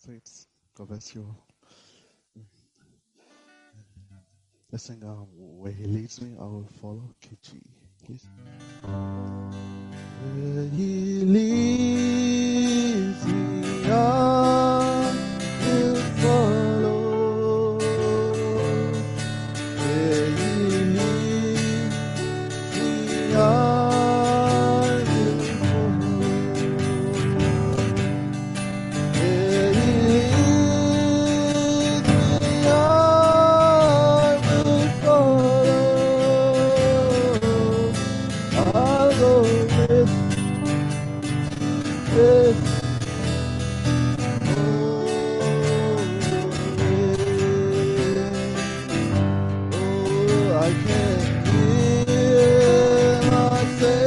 Saints. God bless you all. Let's sing Where He Leads Me, I Will Follow. KG, please. Where He leads me, I will follow. Where He leads me, I will follow. Where He leads me, I will follow. I'll go with I can hear my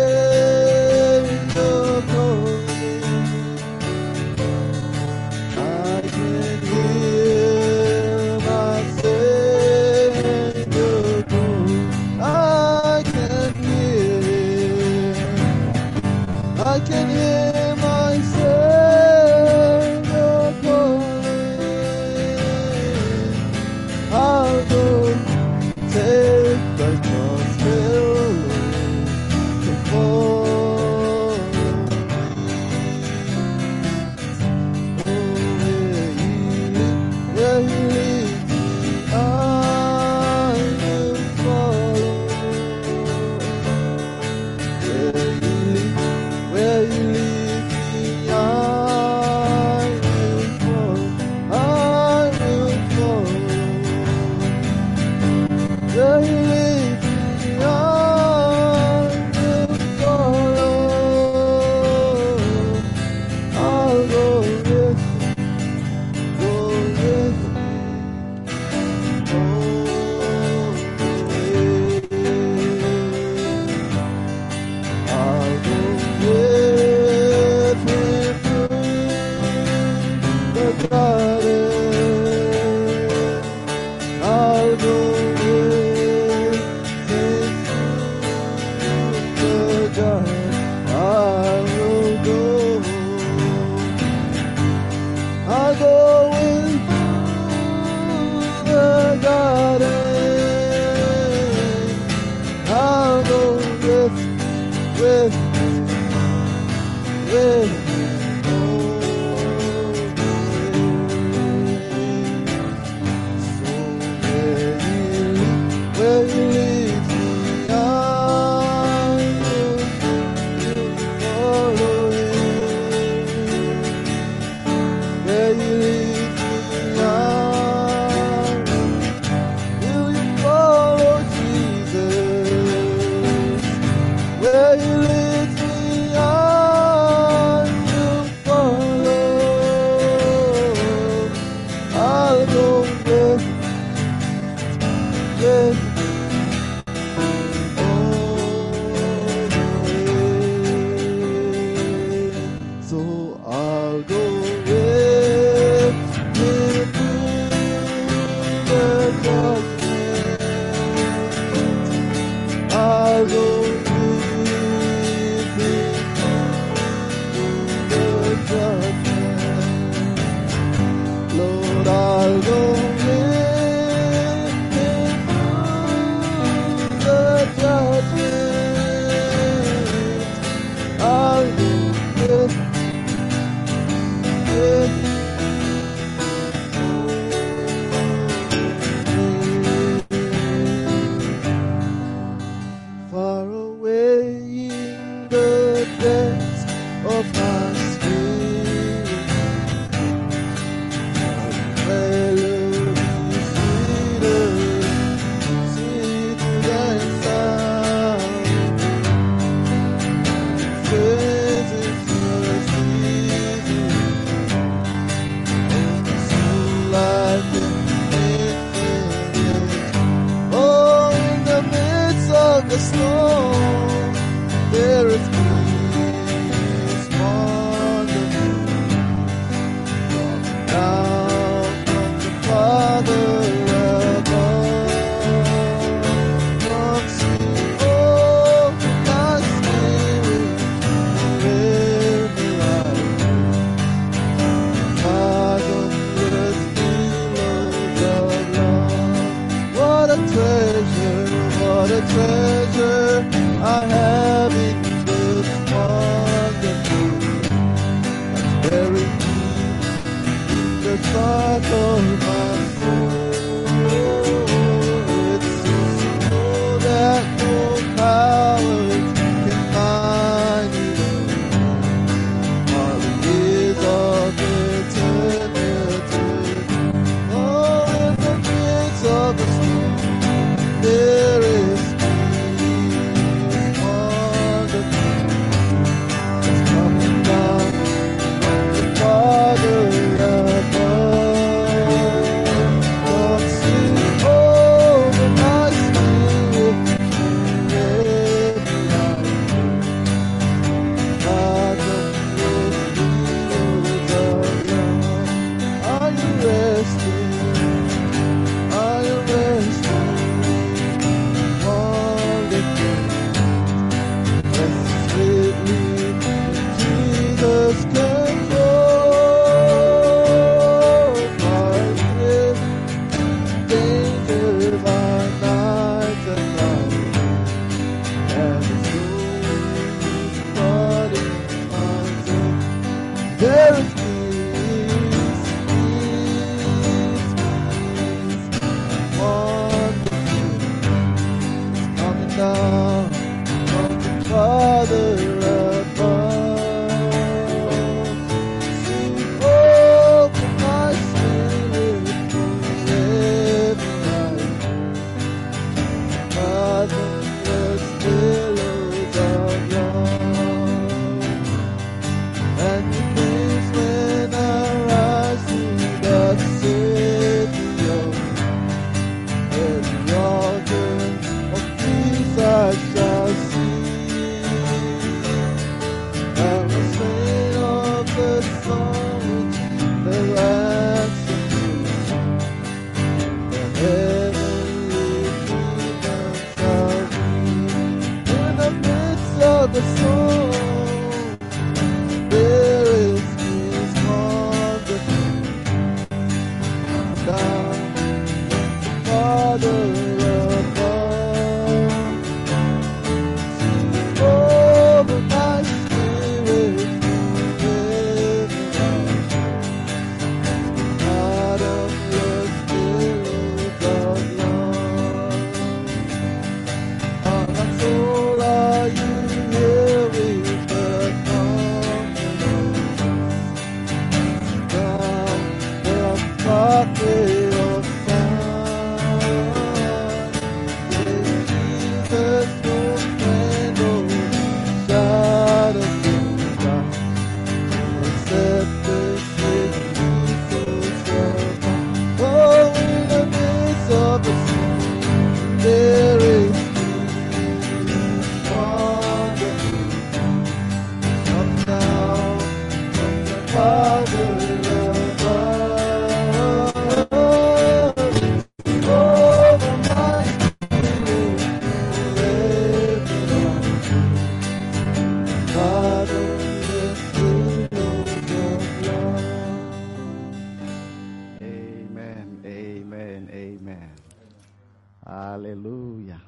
Savior calling. I can hear my Savior calling. I can hear my Savior calling. I'll go take the gospel to follow where He leads me, I will follow. Where He leads me, I will follow. I will follow. Where He leads me, I will follow. I'll go with Him, go with me. I'll go with Him through the garden. I'll go with Him through the garden. I will go. I'll go with the garden. I'll go with where He leads me, I will follow Him. Where He leads me, I will you follow Jesus. Where He leads me, I will follow. I'll go with so I'll go with Him through the darkness. I'll go with Him through the darkness. Lord, I'll go with Him through treasure I have in this wonderful. That's very deep in the heart of my soul. It's so that no power can bind me. All the years of eternity. Oh, in the midst of the storm, there is peace wonderful. It's coming down from the Father above. Come sing over my spirit, every hour. God of your fields of love. Are you resting? Are you resting? Wonderful. Rest sweetly in Jesus' control. My grip, danger by night and light. And the soul's body finds it. There is peace, peace, peace, wonderful. Coming down from the Father above. Sing over my spirit every night. Bottomless billows of love. And the peace when I rise to that city of every altar of peace I shall see. And the strain of the song which the ransom the heavenly kingdom shall be. In the midst of the storm, there is peace wonderful. Down from the Father above. Sing over my spirit every hour. Bottomless billows of love. On my soul are you here with the confidence. Down the pathway of sun. With Jesus no friend or shadow of doubt. Except the sweet peace of God. Oh, in the midst of the storm, there is peace wonderful. Come down from the Father above. Over my spirit every night. Bottomless billows of love. Amen, amen, amen. Hallelujah.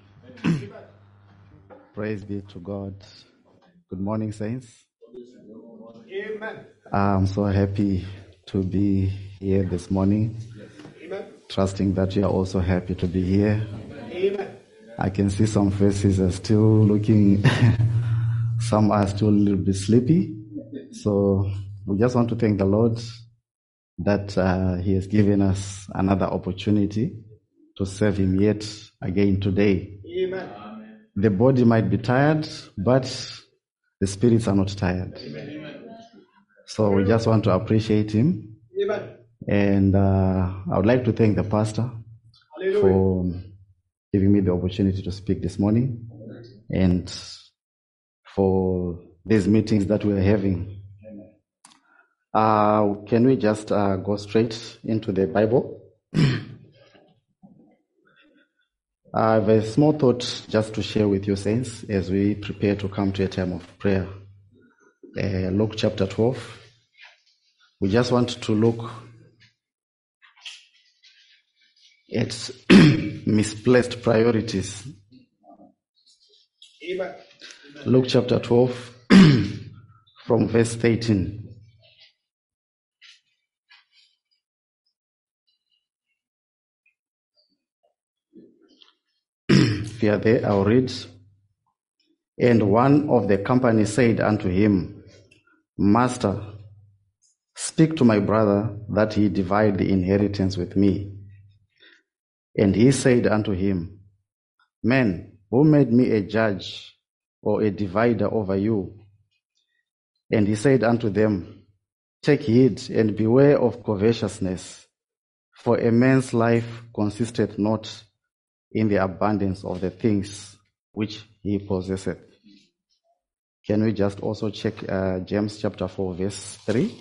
Praise be to God. Good morning, saints. Amen. I'm so happy to be here this morning, Amen. trusting that you are also happy to be here. Amen. I can see some faces are still looking, some are still a little bit sleepy. So we just want to thank the Lord that He has given us another opportunity to serve Him yet again today. Amen. The body might be tired, but the spirits are not tired. So we just want to appreciate Him. Amen. And I would like to thank the pastor Hallelujah. for giving me the opportunity to speak this morning and for these meetings that we are having. Can we just go straight into the Bible? I have a small thought just to share with you, saints, as we prepare to come to a time of prayer. Luke chapter 12. We just want to look at misplaced priorities Amen. Luke chapter 12, from verse 13. If you are there, I'll read. And one of the company said unto him, Master, speak to my brother that he divide the inheritance with me. And he said unto him, Man, who made me a judge or a divider over you? And he said unto them, Take heed and beware of covetousness, for a man's life consisteth not in the abundance of the things which he possesseth. Can we just also check James chapter 4, verse 3?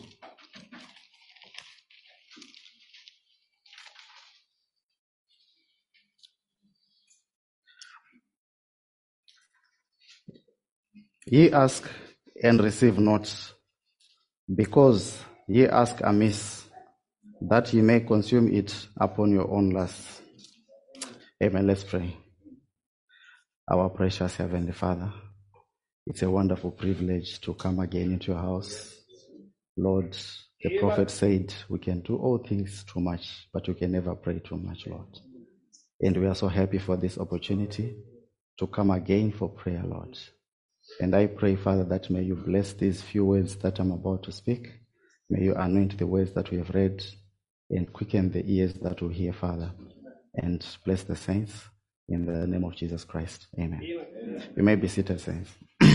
Ye ask and receive not, because ye ask amiss, that ye may consume it upon your own lusts. Amen. Let's pray. Our precious Heavenly Father, it's a wonderful privilege to come again into your house. Lord, the prophet said we can do all things too much, but we can never pray too much, Lord. And we are so happy for this opportunity to come again for prayer, Lord. And I pray, Father, that may you bless these few words that I'm about to speak. May you anoint the words that we have read and quicken the ears that will hear, Father. And bless the saints in the name of Jesus Christ. Amen. You may be seated, saints.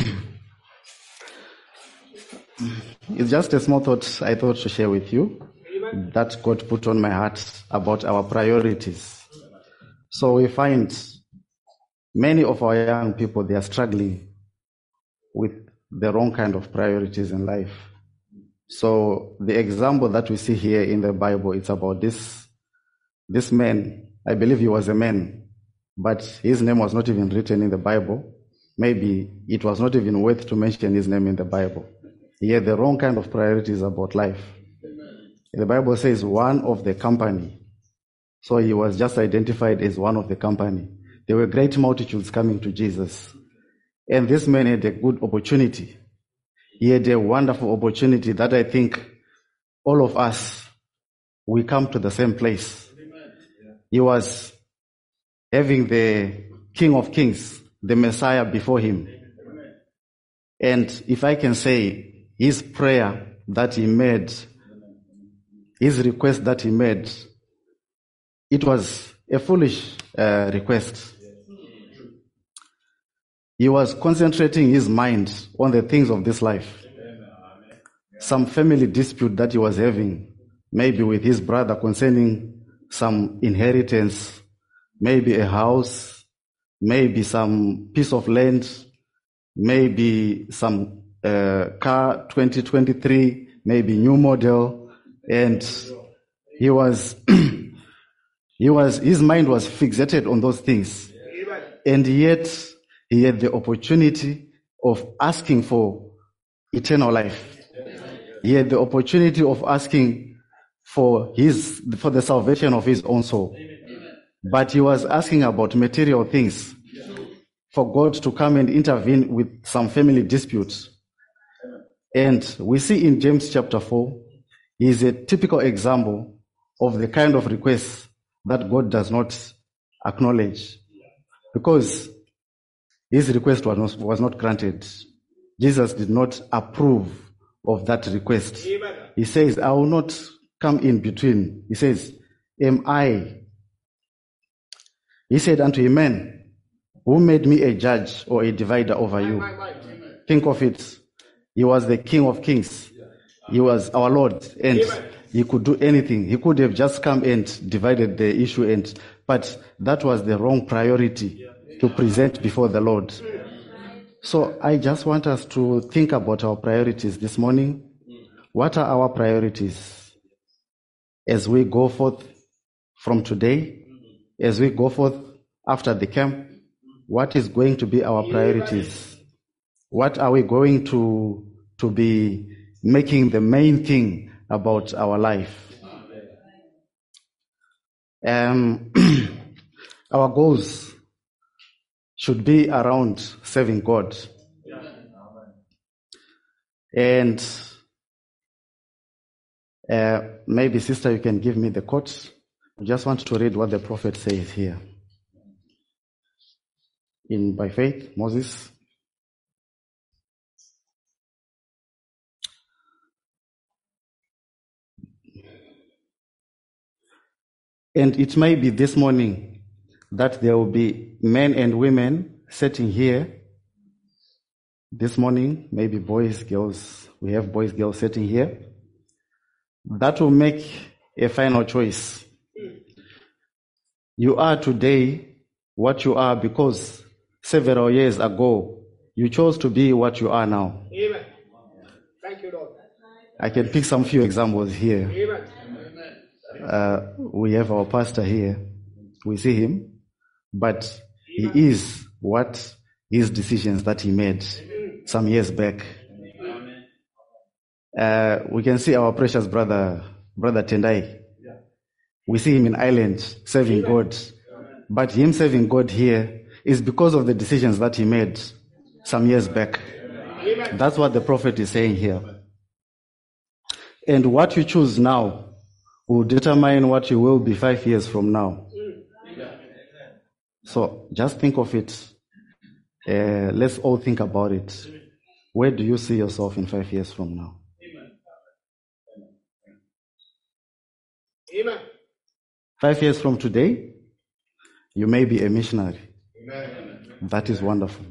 It's just a small thought I thought to share with you that God put on my heart about our priorities. So we find many of our young people, they are struggling with the wrong kind of priorities in life. So the example that we see here in the Bible, it's about this man. I believe he was a man, but his name was not even written in the Bible. Maybe it was not even worth to mention his name in the Bible. He had the wrong kind of priorities about life. The Bible says one of the company. So he was just identified as one of the company. There were great multitudes coming to Jesus. And this man had a good opportunity. He had a wonderful opportunity that I think all of us, we come to the same place. He was having the King of Kings, the Messiah before him. And if I can say, his prayer that he made, his request that he made, it was a foolish request. He was concentrating his mind on the things of this life. Some family dispute that he was having, maybe with his brother concerning some inheritance, maybe a house, maybe some piece of land, maybe some car 2023, maybe new model, and his mind was fixated on those things. And yet he had the opportunity of asking for eternal life. He had the opportunity of asking for the salvation of his own soul. But he was asking about material things, for God to come and intervene with some family disputes. And we see in James chapter 4, he is a typical example of the kind of requests that God does not acknowledge, because his request was not granted. Jesus did not approve of that request. He says, I will not come in between. He says, am I? He said unto him, Man, who made me a judge or a divider over you? Think of it. He was the King of Kings. He was our Lord, and he could do anything. He could have just come and divided the issue, but that was the wrong priority to present before the Lord. So I just want us to think about our priorities this morning. What are our priorities as we go forth from today, as we go forth after the camp? What is going to be our priorities? What are we going to be making the main thing about our life? Our goals should be around serving God. And maybe, sister, you can give me the quote. I just want to read what the prophet says here. By faith, Moses. And it may be this morning that there will be men and women sitting here. This morning, maybe boys, girls. We have boys, girls sitting here. That will make a final choice. You are today what you are because several years ago you chose to be what you are now. Amen. Thank you, Lord. I can pick some few examples here. Amen. We have our pastor here. We see him, but he is what his decisions that he made some years back. We can see our precious brother Tendai. We see him in Ireland serving God. But him serving God here is because of the decisions that he made some years back. That's what the prophet is saying here. And what you choose now will determine what you will be 5 years from now. So just think of it. Let's all think about it. Where do you see yourself in 5 years from now? Amen. 5 years from today, you may be a missionary. That is wonderful.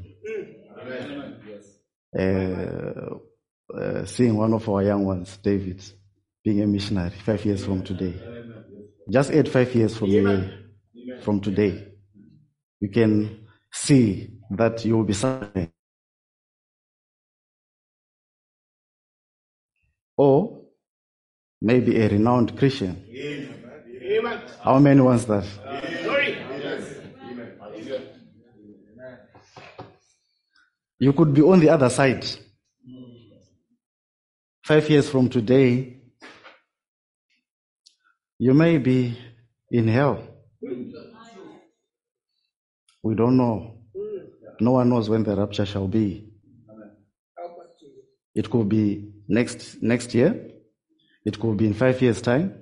Seeing one of our young ones, David, being a missionary 5 years from today. Just add 5 years from today. You can see that you will be somewhere. Or maybe a renowned Christian. Amen. How many wants that? Glory. You could be on the other side. 5 years from today, you may be in hell. We don't know. No one knows when the rapture shall be. It could be next year. It could be in 5 years' time.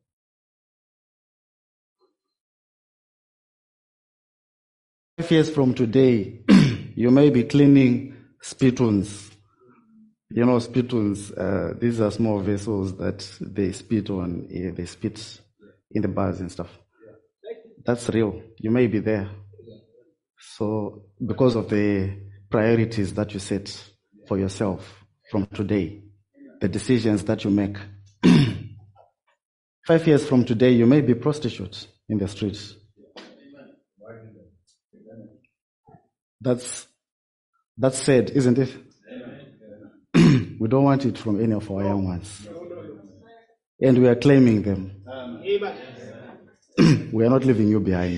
5 years from today, you may be cleaning spittoons. You know, spittoons, these are small vessels that they spit on, they spit in the bars and stuff. That's real. You may be there. So, because of the priorities that you set for yourself from today, the decisions that you make. 5 years from today, you may be prostitutes in the streets. That's sad, isn't it? We don't want it from any of our young ones. And we are claiming them. We are not leaving you behind.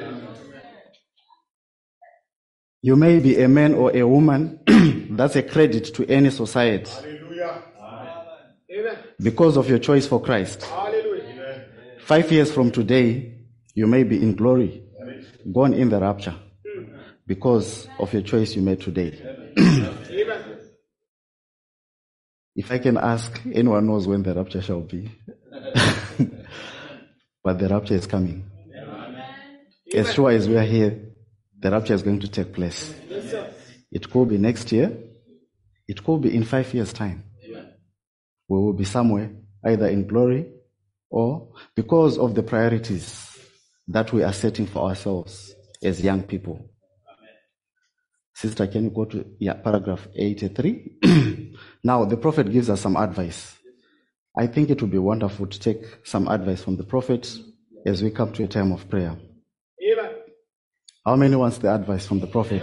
You may be a man or a woman. That's a credit to any society. Because of your choice for Christ. 5 years from today, you may be in glory, gone in the rapture. Because of your choice you made today. If I can ask, anyone knows when the rapture shall be. But the rapture is coming. As sure as we are here, the rapture is going to take place. It could be next year. It could be in 5 years' time. We will be somewhere, either in glory or because of the priorities that we are setting for ourselves as young people. Sister, can you go to paragraph 83? Now, the prophet gives us some advice. I think it would be wonderful to take some advice from the prophet as we come to a time of prayer. Amen. How many wants the advice from the prophet?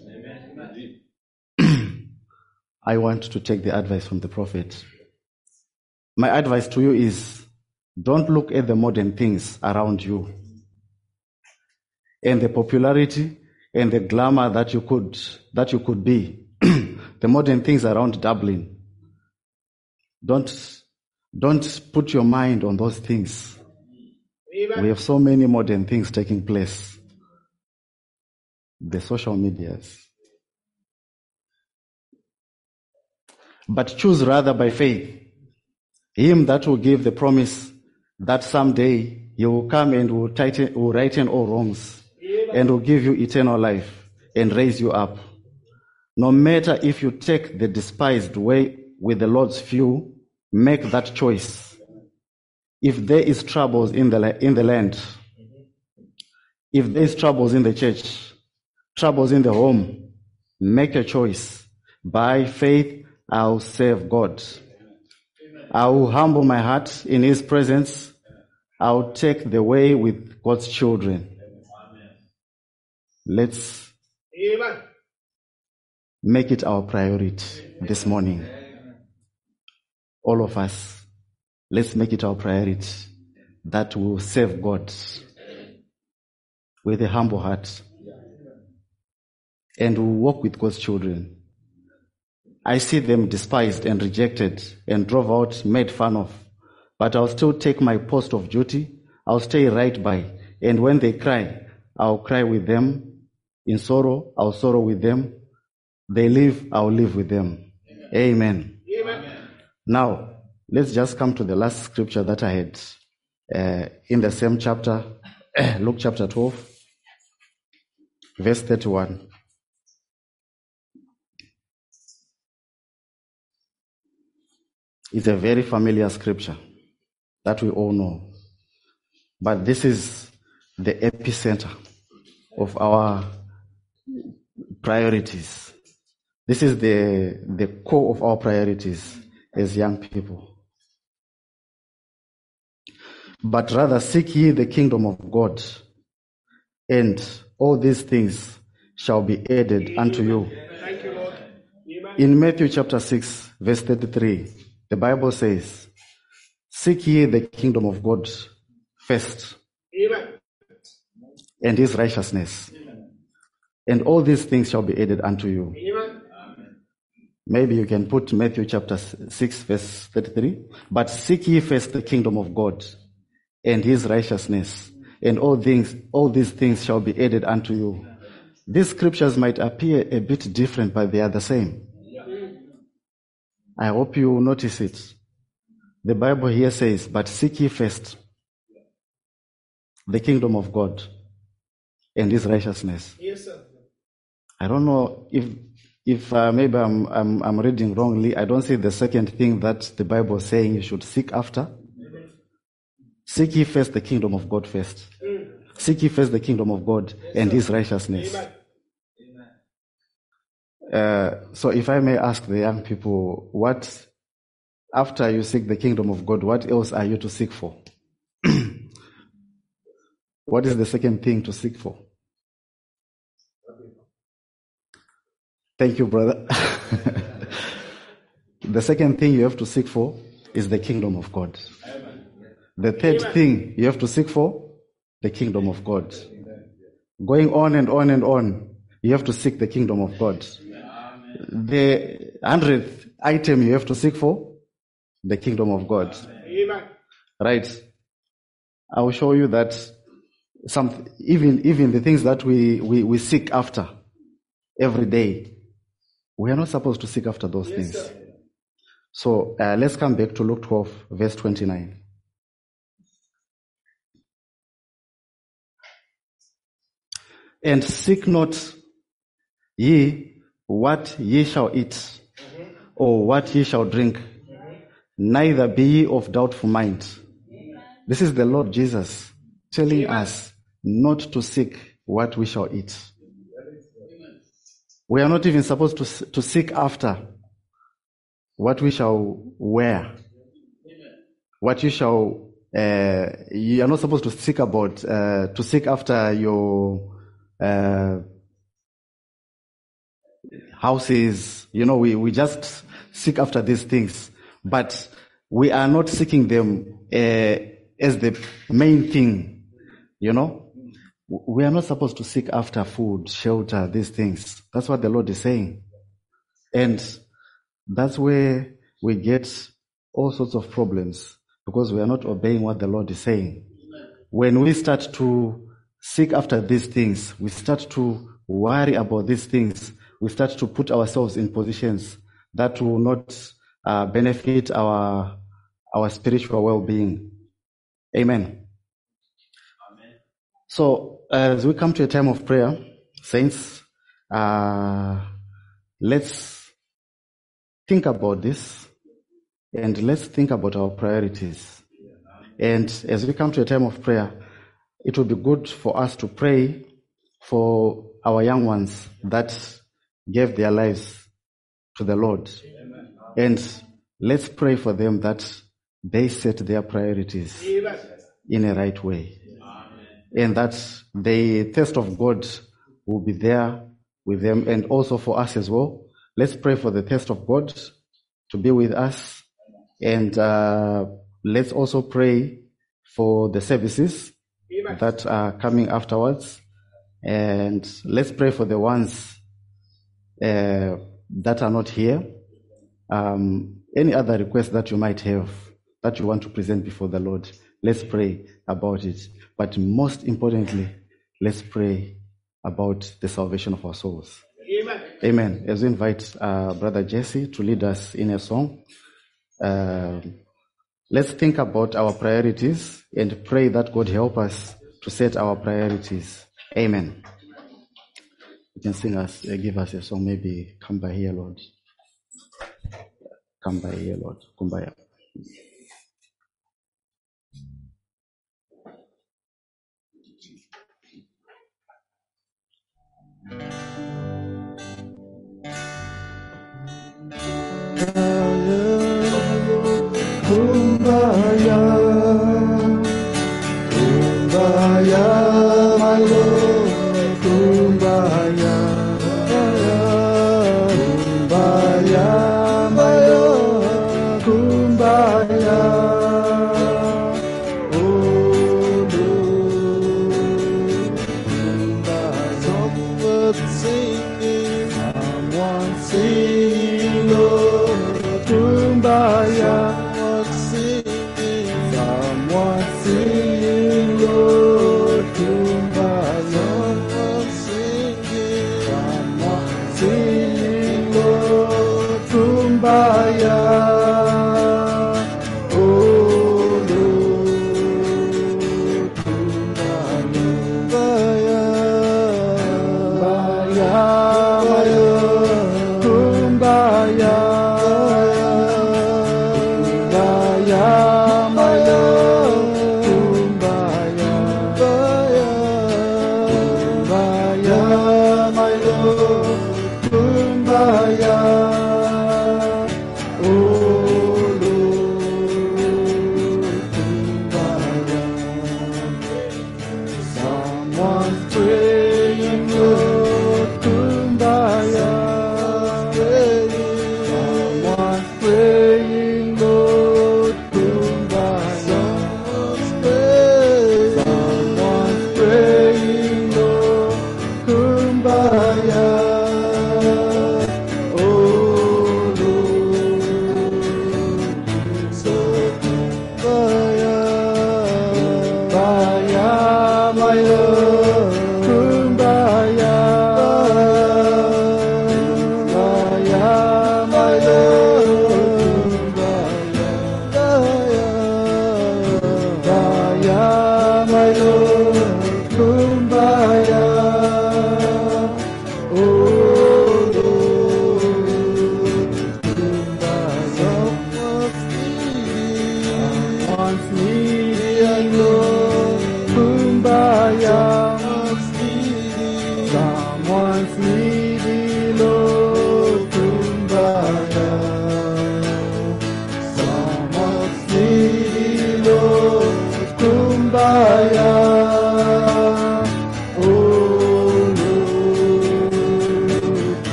I want to take the advice from the prophet. My advice to you is, don't look at the modern things around you and the popularity and the glamour that you could be. The modern things around Dublin. Don't put your mind on those things. Amen. We have so many modern things taking place. the social medias. But choose rather by faith him that will give the promise that someday he will come and will righten all wrongs and will give you eternal life and raise you up. No matter if you take the despised way with the Lord's few, make that choice. If there is troubles in the land, if there is troubles in the church, troubles in the home, make a choice. By faith, I'll serve God. I will humble my heart in His presence. I'll take the way with God's children. Let's make it our priority this morning. All of us, let's make it our priority that we will serve God with a humble heart and we will walk with God's children. I see them despised and rejected and drove out, made fun of. But I'll still take my post of duty. I'll stay right by. And when they cry, I'll cry with them. In sorrow, I'll sorrow with them. They live, I'll live with them. Amen. Amen. Now, let's just come to the last scripture that I had in the same chapter, Luke chapter 12, verse 31. It's a very familiar scripture that we all know. But this is the epicenter of our priorities. This is the core of our priorities as young people. But rather seek ye the kingdom of God, and all these things shall be added unto you. Thank you, Lord. In Matthew chapter 6, verse 33, the Bible says, seek ye the kingdom of God first, Amen. and His righteousness, and all these things shall be added unto you. Amen. Maybe you can put Matthew chapter 6, verse 33. But seek ye first the kingdom of God and His righteousness, and all these things shall be added unto you. These scriptures might appear a bit different, but they are the same. I hope you notice it. The Bible here says, but seek ye first the kingdom of God and His righteousness. Yes, sir. I don't know if maybe I'm reading wrongly. I don't see the second thing that the Bible is saying you should seek after. Seek ye first the kingdom of God first. Seek ye first the kingdom of God and His righteousness. Amen. So if I may ask the young people, what, after you seek the kingdom of God, what else are you to seek for? What is the second thing to seek for? Thank you, brother. The second thing you have to seek for is the kingdom of God. The third thing you have to seek for, the kingdom of God. Going on and on and on, you have to seek the kingdom of God. The 100th item you have to seek for, the kingdom of God. Amen. Right? I will show you that even the things that we seek after every day, we are not supposed to seek after those things. Sir. So let's come back to Luke 12, verse 29. And seek not ye what ye shall eat, or what ye shall drink, neither be ye of doubtful mind. This is the Lord Jesus telling us not to seek what we shall eat. We are not even supposed to seek after what we shall wear. What you shall, you are not supposed to seek about, to seek after your houses. You know, we just seek after these things, but we are not seeking them as the main thing. You know, we are not supposed to seek after food, shelter, these things. That's what the Lord is saying. And that's where we get all sorts of problems, because we are not obeying what the Lord is saying. When we start to seek after these things, we start to worry about these things, we start to put ourselves in positions that will not benefit our spiritual well-being. Amen. So as we come to a time of prayer, saints, let's think about this and let's think about our priorities. And as we come to a time of prayer, it will be good for us to pray for our young ones that gave their lives to the Lord. And let's pray for them that they set their priorities in a right way. And that the thirst of God will be there with them, and also for us as well. Let's pray for the thirst of God to be with us, and let's also pray for the services that are coming afterwards, and let's pray for the ones that are not here. Any other request that you might have that you want to present before the Lord, let's pray about it. But most importantly, let's pray about the salvation of our souls. Amen. Amen. As we invite Brother Jesse to lead us in a song, let's think about our priorities and pray that God help us to set our priorities. Amen. You can sing us, give us a song, maybe Come By Here, Lord. Come by here, Lord. Come by here. Kumbaya, Kumbaya, my Lord, Kumbaya, Kumbaya, my Lord, Kumbaya, oh Lord, Kumbaya. Someone singing, someone singing, Lord, Kumbaya.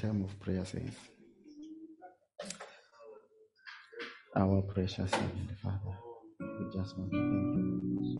time of prayer, saints. Our precious Heavenly Father, we just want to thank you.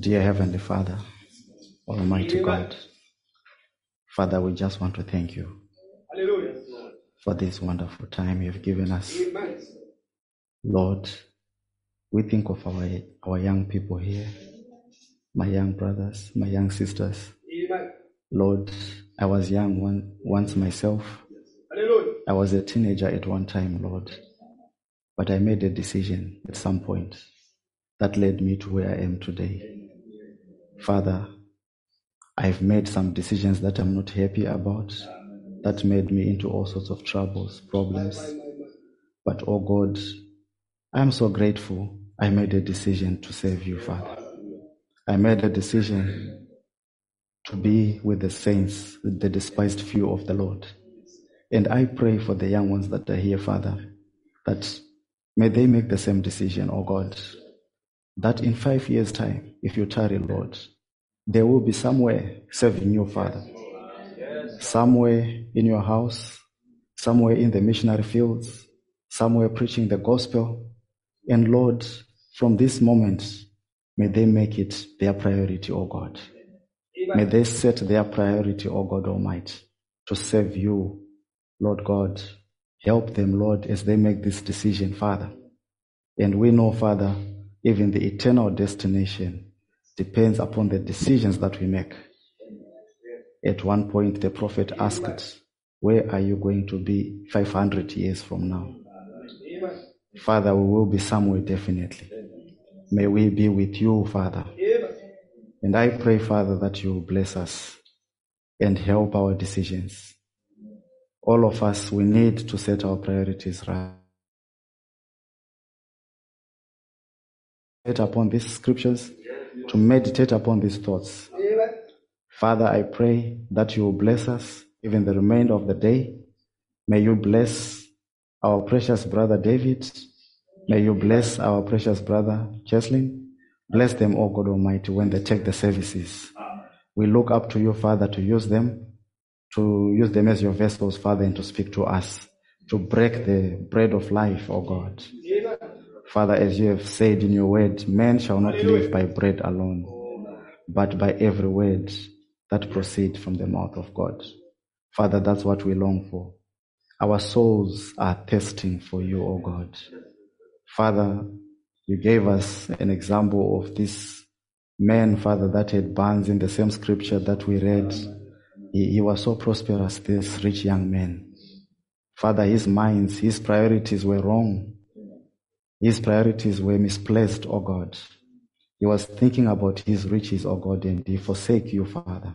Dear Heavenly Father, Almighty God, Father, we just want to thank you Hallelujah. for this wonderful time you've given us. Amen. Lord, we think of our young people here, my young brothers, my young sisters. Amen. Lord, I was young once myself. Hallelujah. I was a teenager at one time, Lord. But I made a decision at some point that led me to where I am today. Father, I've made some decisions that I'm not happy about, that made me into all sorts of troubles, problems. But oh God, I'm so grateful I made a decision to serve you, Father. I made a decision to be with the saints, with the despised few of the Lord. And I pray for the young ones that are here, Father, that may they make the same decision, oh God, that in 5 years' time, if you tarry, Lord, they will be somewhere serving you, Father. Somewhere in your house, somewhere in the missionary fields, somewhere preaching the gospel. And Lord, from this moment, may they make it their priority, oh God. May they set their priority, oh God Almighty, to serve you, Lord God. Help them, Lord, as they make this decision, Father. And we know, Father, even the eternal destination depends upon the decisions that we make. At one point, the prophet asked, where are you going to be 500 years from now? Father, we will be somewhere definitely. May we be with you, Father. And I pray, Father, that you will bless us and help our decisions. All of us, we need to set our priorities right. Upon these scriptures, to meditate upon these thoughts. Father, I pray that you will bless us even the remainder of the day. May you bless our precious brother David. May you bless our precious brother Cheslin. Bless them, oh God Almighty, when they take the services. We look up to you, Father, to use them as your vessels, Father, and to speak to us, to break the bread of life, oh God. Father, as you have said in your word, man shall not live by bread alone, but by every word that proceeds from the mouth of God. Father, that's what we long for. Our souls are thirsting for you, O God. Father, you gave us an example of this man, Father, that had barns in the same scripture that we read. He was so prosperous, this rich young man. Father, his priorities were wrong. His priorities were misplaced, O God. He was thinking about his riches, O God, and he forsake you, Father.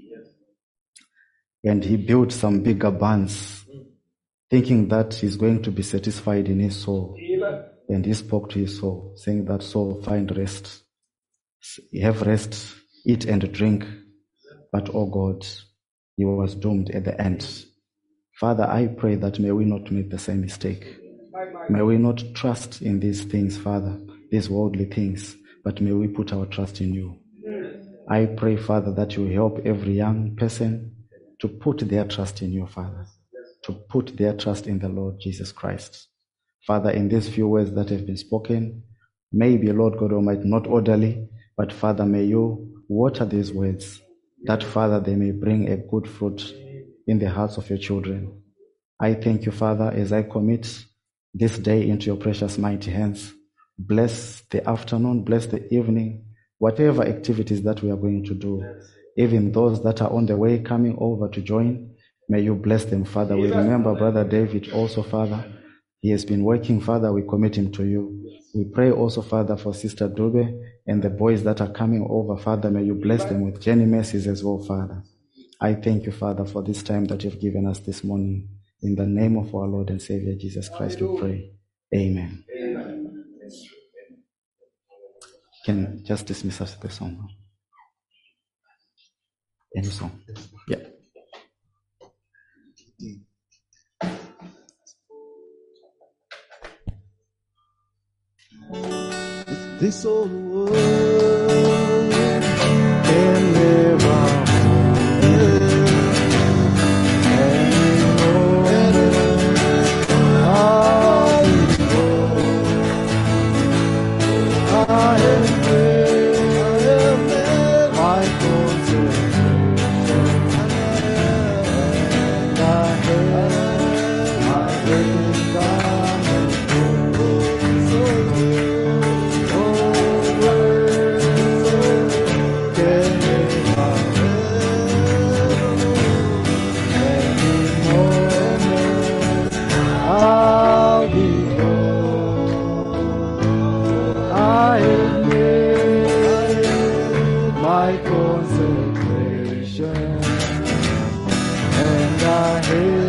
And he built some bigger barns, thinking that he's going to be satisfied in his soul. And he spoke to his soul, saying that soul, find rest. Have rest, eat and drink. But, oh God, he was doomed at the end. Father, I pray that may we not make the same mistake. May we not trust in these things, Father, these worldly things, but may we put our trust in you. I pray, Father, that you help every young person to put their trust in you, Father, to put their trust in the Lord Jesus Christ. Father, in these few words that have been spoken, maybe, Lord God Almighty, not orderly, but Father, may you water these words, that, Father, they may bring a good fruit in the hearts of your children. I thank you, Father, as I commit this day into your precious mighty hands. Bless the afternoon, bless the evening, whatever activities that we are going to do, even those that are on the way coming over to join, may you bless them, Father. We remember Brother David also, Father. He has been working, Father. We commit him to you. We pray also, Father, for Sister Dube and the boys that are coming over, Father. May you bless them with Jenny mercies as well, Father. I thank you, Father, for this time that you've given us this morning. In the name of our Lord and Savior Jesus Christ, we pray. Amen. Amen. Can just dismiss us with the song. Any song? Yeah. This old world can never I am Praise